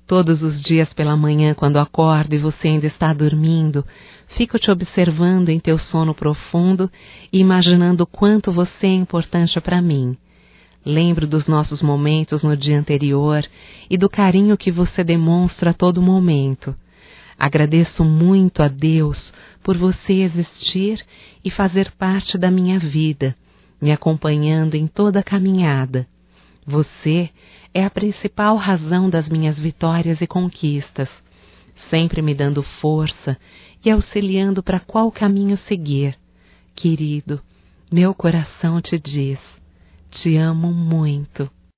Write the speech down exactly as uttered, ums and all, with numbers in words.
Todos os dias pela manhã, quando acordo e você ainda está dormindo, fico te observando em teu sono profundo e imaginando o quanto você é importante para mim. Lembro dos nossos momentos no dia anterior e do carinho que você demonstra a todo momento. Agradeço muito a Deus por você existir e fazer parte da minha vida, me acompanhando em toda a caminhada. Você é a principal razão das minhas vitórias e conquistas, sempre me dando força e auxiliando para qual caminho seguir. Querido, meu coração te diz, te amo muito.